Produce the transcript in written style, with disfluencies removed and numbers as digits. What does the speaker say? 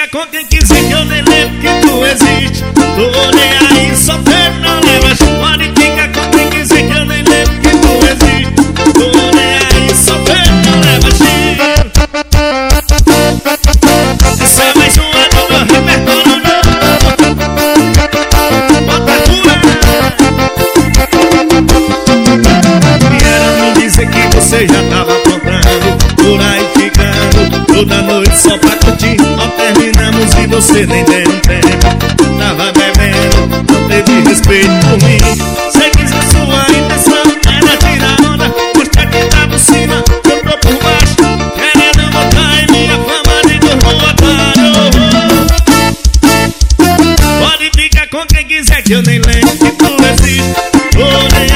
fica com quem quiser que eu nem lembro que tu existe. Tô nem aí, sofrendo, não leva chifre. Pode ficar com quem quiser que eu nem lembro que tu existe. Tô nem aí, sofrendo, não leva chifre. Essa é mais uma do meu repertório novo. Bota fura. Vieram me dizer que você já tava comprando, por aí ficando toda noite só pra curtir. Nós terminamos e você nem deu tempo. Tava bebendo, não teve respeito por mim. Sei que sua intenção era tirar onda. Puxa que tá por cima, eu tô por baixo, querendo botar em minha fama de corno otário. Pode ficar com quem quiser que eu nem lembro que tu existe. Tô nem